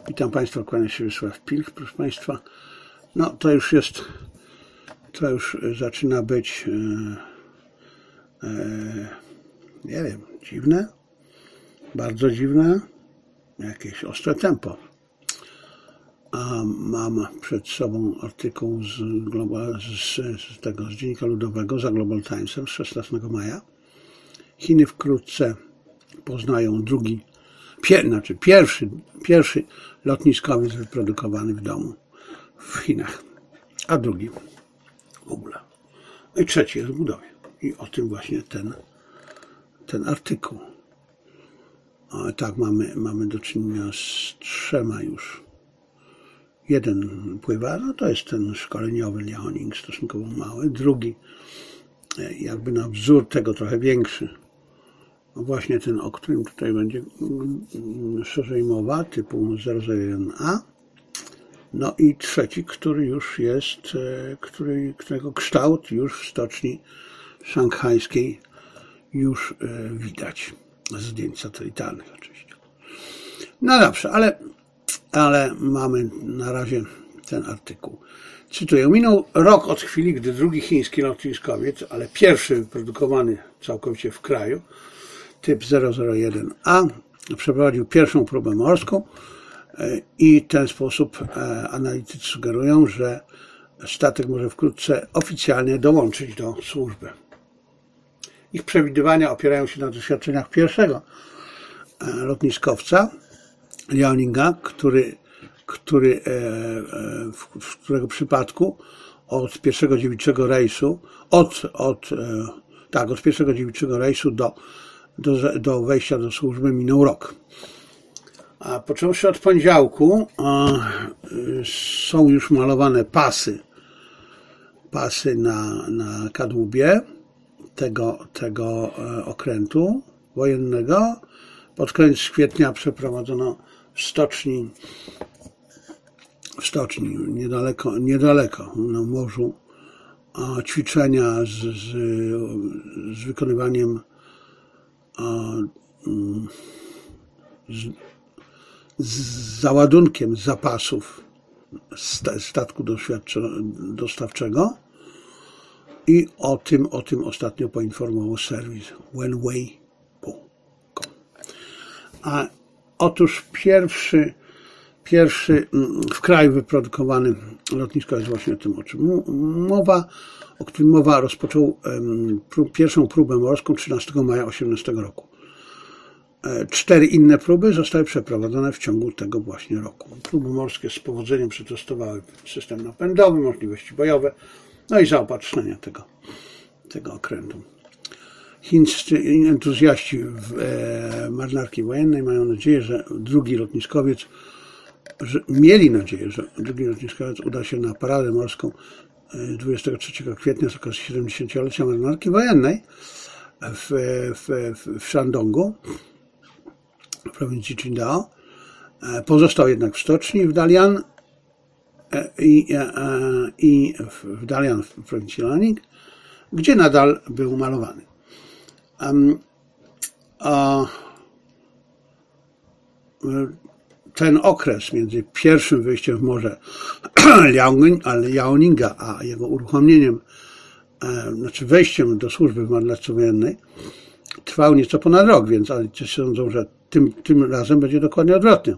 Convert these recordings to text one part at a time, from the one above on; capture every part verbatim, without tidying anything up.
Witam Państwa, kłania się Wiesław Pilch, proszę Państwa. No to już jest, to już zaczyna być, e, e, nie wiem, dziwne, bardzo dziwne, jakieś ostre tempo. A mam przed sobą artykuł z, Global, z, z tego z Dziennika Ludowego za Global Timesem z szesnastego maja. Chiny wkrótce poznają drugi, pier, znaczy pierwszy, pierwszy lotniskowiec wyprodukowany w domu w Chinach, a drugi w ogóle. I trzeci jest w budowie. I o tym właśnie ten, ten artykuł. O, tak, mamy, mamy do czynienia z trzema już. Jeden pływa, no to jest ten szkoleniowy Liaoning, stosunkowo mały. Drugi, jakby na wzór tego trochę większy. Właśnie ten, o którym tutaj będzie szerzej mowa, typu zero zero jeden A. No i trzeci, który już jest, który, którego kształt już w stoczni szanghajskiej już widać. Z zdjęć satelitarnych oczywiście. No dobrze, ale, ale mamy na razie ten artykuł. Cytuję. Minął rok od chwili, gdy drugi chiński lotniskowiec, ale pierwszy wyprodukowany całkowicie w kraju, typ zero zero jeden A, przeprowadził pierwszą próbę morską i w ten sposób analitycy sugerują, że statek może wkrótce oficjalnie dołączyć do służby. Ich przewidywania opierają się na doświadczeniach pierwszego lotniskowca, Liaoninga, który, który, w którego przypadku od pierwszego dziewiczego rejsu, od, od, tak, od pierwszego dziewiczego rejsu do, do, do wejścia do służby minął rok. A począwszy od poniedziałku są już malowane pasy, pasy na, na kadłubie tego, tego okrętu wojennego. Pod koniec kwietnia przeprowadzono w stoczni, w stoczni niedaleko, niedaleko na morzu ćwiczenia z, z, z wykonywaniem z, z załadunkiem zapasów statku dostawczego i o tym, o tym ostatnio poinformował serwis Wenway kropka com. A otóż pierwszy, pierwszy w kraju wyprodukowany lotnisko jest właśnie o tym, o czym mowa, o którym mowa rozpoczął prób, pierwszą próbę morską trzynastego maja osiemnastego roku. Cztery inne próby zostały przeprowadzone w ciągu tego właśnie roku. Próby morskie z powodzeniem przetestowały system napędowy, możliwości bojowe, no i zaopatrzenia tego, tego okrętu. Chińscy entuzjaści w e, marynarki wojennej mają nadzieję, że drugi lotniskowiec, że mieli nadzieję, że drugi lotniskowiec uda się na paradę morską dwudziestego trzeciego kwietnia z okazji siedemdziesięciolecia marynarki wojennej w, w, w, w Shandongu, w prowincji Qingdao. Pozostał jednak w stoczni w Dalian i, i w Dalian w prowincji Liaoning, gdzie nadal był malowany. Um, a, ten okres między pierwszym wyjściem w morze Liaoninga a jego uruchomieniem, e, znaczy wejściem do służby w marynarce wojennej trwał nieco ponad rok, więc analitycy sądzą, że tym, tym razem będzie dokładnie odwrotnie.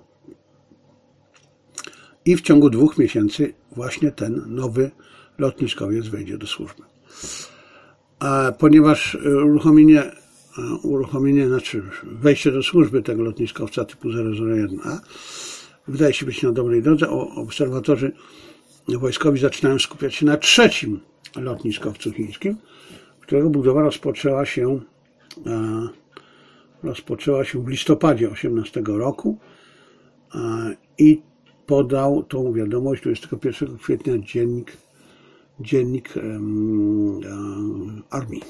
I w ciągu dwóch miesięcy właśnie ten nowy lotniskowiec wejdzie do służby. A ponieważ uruchomienie, uruchomienie, znaczy wejście do służby tego lotniskowca typu zero zero jeden A wydaje się być na dobrej drodze, obserwatorzy wojskowi zaczynają skupiać się na trzecim lotniskowcu chińskim, którego budowa rozpoczęła się, rozpoczęła się w listopadzie osiemnastego roku i podał tą wiadomość dwudziestego pierwszego kwietnia dziennik Dziennik um, Armii.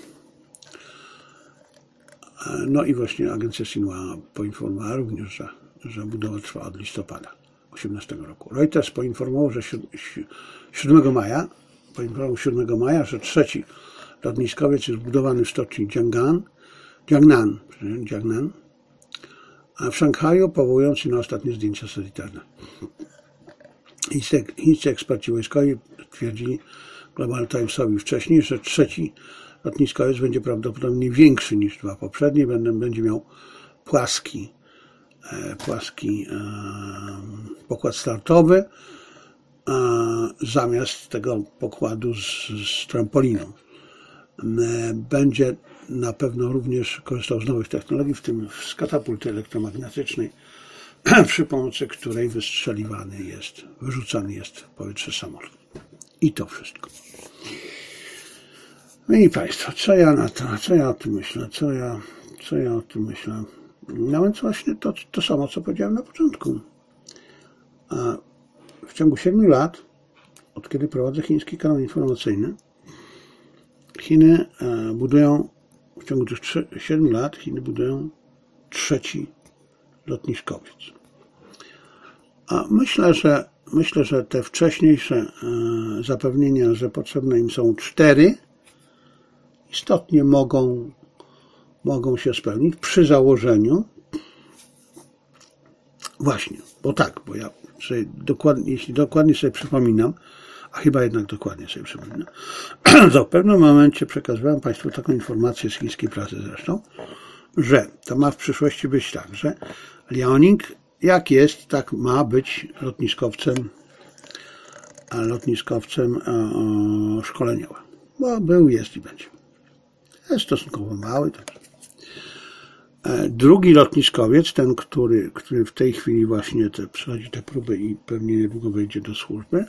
No i właśnie agencja Xinhua poinformowała również, że, że budowa trwa od listopada osiemnastego roku. Reuters poinformował, że siódmego maja, poinformował siódmego maja, że trzeci lotniskowiec jest budowany w stoczni Jiangnan, Jiangnan, Jiangnan w Szanghaju, powołując się na ostatnie zdjęcia satelitarne. Chińscy eksperci wojskowi twierdzili Global Timesowi wcześniej, że trzeci lotniskowiec będzie prawdopodobnie większy niż dwa poprzednie, będzie miał płaski, płaski pokład startowy zamiast tego pokładu z, z trampoliną. Będzie na pewno również korzystał z nowych technologii, w tym z katapulty elektromagnetycznej, przy pomocy której wystrzeliwany jest, wyrzucany jest w powietrze samolot. I to wszystko. Mili Państwo, co ja na to, co ja o tym myślę, co ja, co ja o tym myślę? No więc właśnie to, to samo, co powiedziałem na początku. A w ciągu siedmiu lat, od kiedy prowadzę chiński kanał informacyjny, Chiny budują, w ciągu tych siedmiu lat Chiny budują trzeci lotniskowiec. A myślę, że myślę, że te wcześniejsze zapewnienia, że potrzebne im są cztery, istotnie mogą, mogą się spełnić przy założeniu właśnie, bo tak, bo ja sobie dokładnie, jeśli dokładnie sobie przypominam, a chyba jednak dokładnie sobie przypominam, to w pewnym momencie przekazywałem Państwu taką informację z chińskiej prasy zresztą, że to ma w przyszłości być tak, że Liaoning jak jest, tak ma być lotniskowcem lotniskowcem szkoleniowym. Bo był, jest i będzie. Jest stosunkowo mały. Tak. Drugi lotniskowiec, ten, który, który w tej chwili właśnie te, przechodzi te próby i pewnie niedługo wejdzie do służby,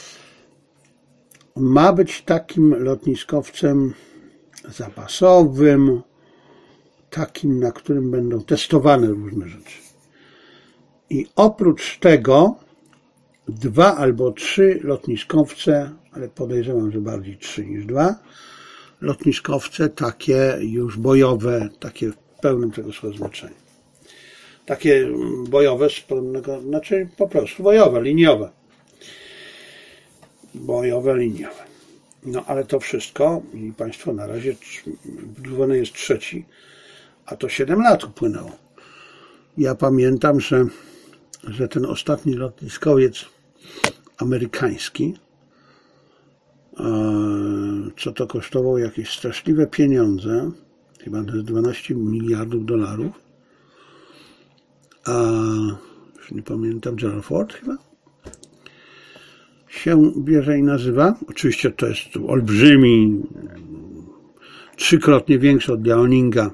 ma być takim lotniskowcem zapasowym, takim, na którym będą testowane różne rzeczy. I oprócz tego dwa albo trzy lotniskowce, ale podejrzewam, że bardziej trzy niż dwa, lotniskowce takie już bojowe, takie w pełnym tego słowa znaczenia. Takie bojowe z pełnego, znaczy po prostu bojowe, liniowe. Bojowe, liniowe. No ale to wszystko, i Państwo, na razie budowany jest trzeci, a to siedem lat upłynęło. Ja pamiętam, że, że ten ostatni lotniskowiec amerykański, co to kosztowało jakieś straszliwe pieniądze, chyba dwanaście miliardów dolarów, a już nie pamiętam, Gerald Ford chyba się bierze i nazywa. Oczywiście to jest olbrzymi, trzykrotnie większy od Liaoninga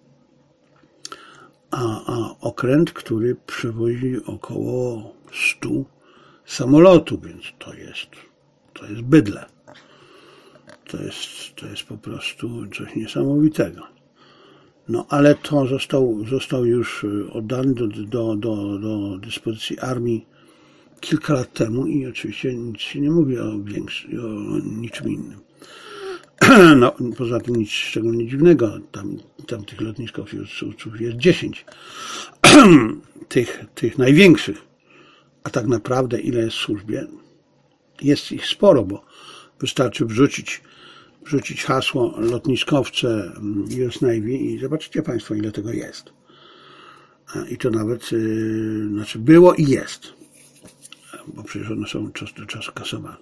a, a okręt, który przewozi około stu samolotów, więc to jest, to jest bydlę. To jest, to jest po prostu coś niesamowitego. No ale to został, został już oddany do, do, do, do dyspozycji armii kilka lat temu i oczywiście nic się nie mówi o, większym, o niczym innym. No, poza tym nic szczególnie dziwnego, tam, tam tych lotniskowców jest dziesięć, tych, tych największych, a tak naprawdę ile jest w służbie? Jest ich sporo, bo wystarczy wrzucić, wrzucić hasło lotniskowce U S Navy i zobaczycie Państwo, ile tego jest. I to nawet, yy, znaczy było i jest, bo przecież one są czas do czasu kasowane.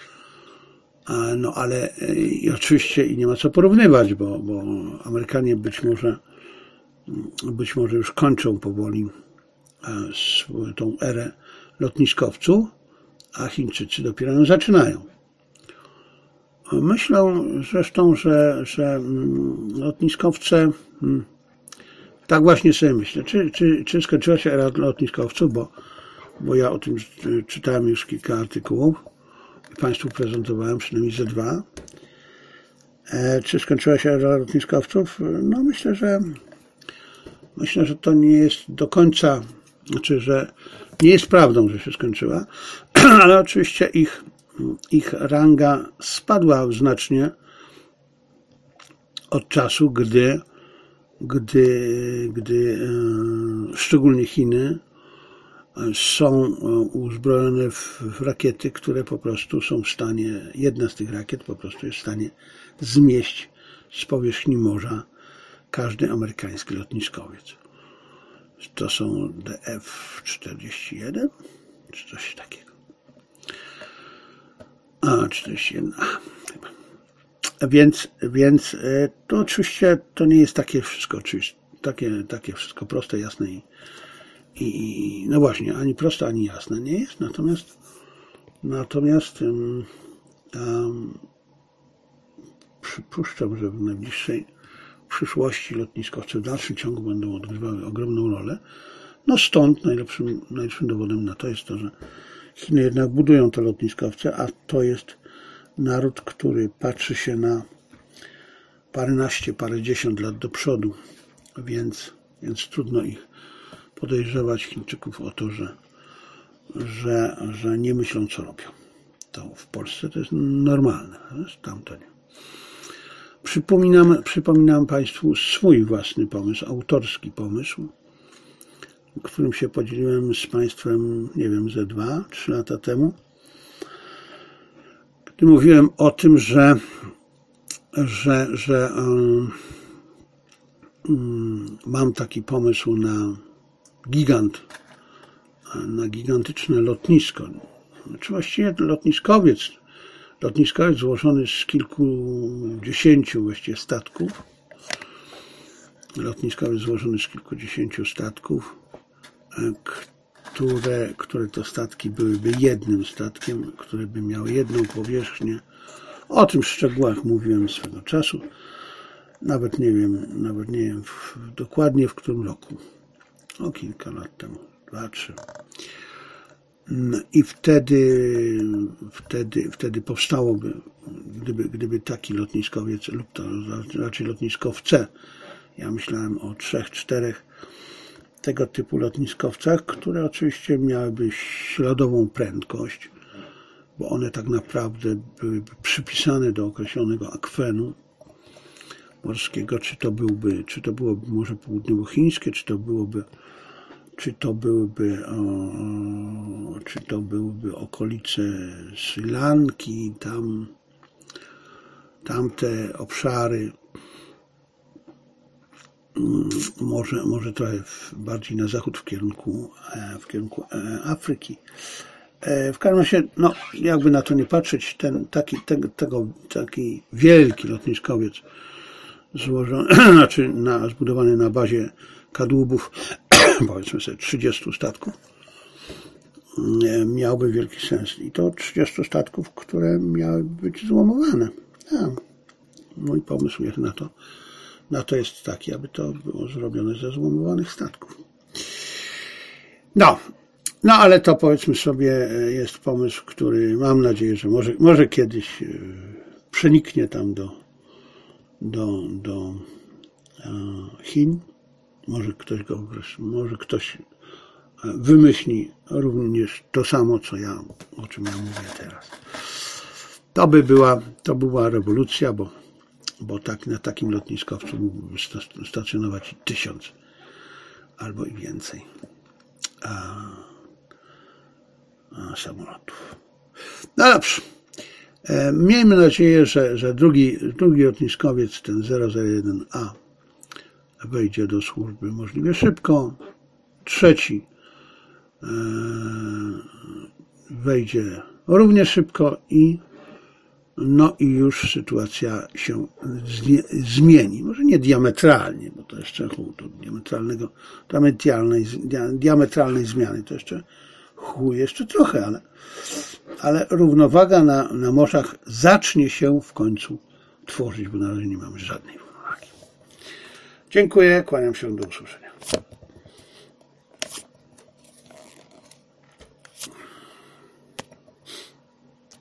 No ale i oczywiście i nie ma co porównywać, bo, bo Amerykanie być może, być może już kończą powoli tą erę lotniskowców, a Chińczycy dopiero ją zaczynają. Myślę zresztą, że, że lotniskowce, tak właśnie sobie myślę, czy, czy, czy skończyła się era lotniskowców, bo, bo ja o tym czytałem już kilka artykułów i Państwu prezentowałem przynajmniej ze dwa. E, czy skończyła się era lotniskowców? No myślę, że myślę, że to nie jest do końca, znaczy, że nie jest prawdą, że się skończyła, ale oczywiście ich, ich ranga spadła znacznie od czasu, gdy, gdy, gdy e, szczególnie Chiny są uzbrojone w, w rakiety, które po prostu są w stanie, jedna z tych rakiet po prostu jest w stanie zmieść z powierzchni morza każdy amerykański lotniskowiec. To są D F czterdzieści jeden, czy coś takiego. A, czterdzieści jeden, a, chyba. Więc, więc to oczywiście to nie jest takie wszystko, oczywiście, takie, takie wszystko proste, jasne i, i no właśnie, ani proste, ani jasne nie jest. Natomiast natomiast um, um, przypuszczam, że w najbliższej przyszłości lotniskowce w dalszym ciągu będą odgrywały ogromną rolę. No stąd najlepszym, najlepszym dowodem na to jest to, że Chiny jednak budują te lotniskowce, a to jest naród, który patrzy się na paręnaście, parędziesiąt lat do przodu, więc, więc trudno ich podejrzewać, Chińczyków, o to, że, że, że nie myślą, co robią. To w Polsce to jest normalne, tam to nie. Przypominam, przypominam Państwu swój własny pomysł, autorski pomysł, którym się podzieliłem z Państwem, nie wiem, ze dwa, trzy lata temu. Gdy mówiłem o tym, że, że, że um, um, mam taki pomysł na gigant, na gigantyczne lotnisko. Znaczy właściwie lotniskowiec, lotniskowiec złożony z kilkudziesięciu właściwie statków. Lotniskowiec złożony z kilkudziesięciu statków, które, które to statki byłyby jednym statkiem, które by miały jedną powierzchnię. O tym w szczegółach mówiłem swego czasu. Nawet nie wiem, nawet nie wiem w, dokładnie w którym roku. O kilka lat temu, dwa, trzy. I wtedy, wtedy, wtedy powstałoby, gdyby, gdyby taki lotniskowiec, lub to raczej lotniskowce, ja myślałem o trzech, czterech tego typu lotniskowcach, które oczywiście miałyby śladową prędkość, bo one tak naprawdę byłyby przypisane do określonego akwenu morskiego, czy to byłby, czy to byłoby Morze Południowochińskie, czy to byłoby czy to byłyby o, czy to byłyby okolice Sri Lanki, tam tamte obszary, może, może trochę bardziej na zachód w kierunku, w kierunku Afryki. W każdym razie, no, jakby na to nie patrzeć, ten taki, tego, tego, taki wielki lotniskowiec złożony, znaczy na, zbudowany na bazie kadłubów, powiedzmy sobie trzydziestu statków, miałby wielki sens. I to trzydziestu statków, które miały być złomowane. Ja, mój pomysł jest na to, na to jest taki, aby to było zrobione ze złomowanych statków. No, no ale to powiedzmy sobie jest pomysł, który mam nadzieję, że może, może kiedyś przeniknie tam do, do, do Chin. Może ktoś go, może ktoś wymyśli również to samo, co ja, o czym ja mówię teraz. To by była, to była rewolucja, bo, bo tak, na takim lotniskowcu mógłby stacjonować tysiąc albo i więcej a, a samolotów. No dobrze. E, miejmy nadzieję, że, że drugi, drugi lotniskowiec, ten zero zero jeden A, wejdzie do służby możliwie szybko. Trzeci e, wejdzie równie szybko i no i już sytuacja się zmieni. Może nie diametralnie, bo to jeszcze chuj, to diametralnego, diametralnej, diametralnej zmiany to jeszcze chuj, jeszcze trochę, ale, ale równowaga na, na morzach zacznie się w końcu tworzyć, bo na razie nie mamy żadnej równowagi. Dziękuję, kłaniam się, do usłyszenia.